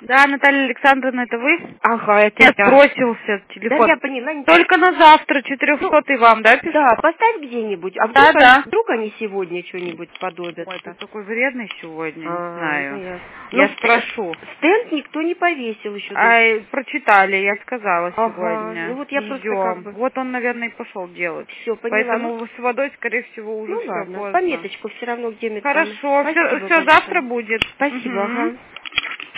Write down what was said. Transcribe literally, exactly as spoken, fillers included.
Да, Наталья Александровна, это вы? Ага, это Нет, я. бросился телефон. Да, я поняла. Не... Только на завтра, четырехсотый вам, да, пишу? Да, поставь где-нибудь. А Да, вдруг, да. они, вдруг они сегодня что-нибудь подобят? Ой, ты такой вредный сегодня, не А, знаю. ну, я Я ну, спрошу. Стенд никто не повесил еще. Ай, прочитали, я сказала Ага, сегодня. ну вот я просто Ждем. как бы... Вот он, наверное, и пошел делать. Все, поняла. Поэтому Ну, с водой, скорее всего, уже ну все ладно, поздно. пометочку все равно где-то. Хорошо, все, Спасибо все большое. завтра будет. Спасибо, Мгм. ага.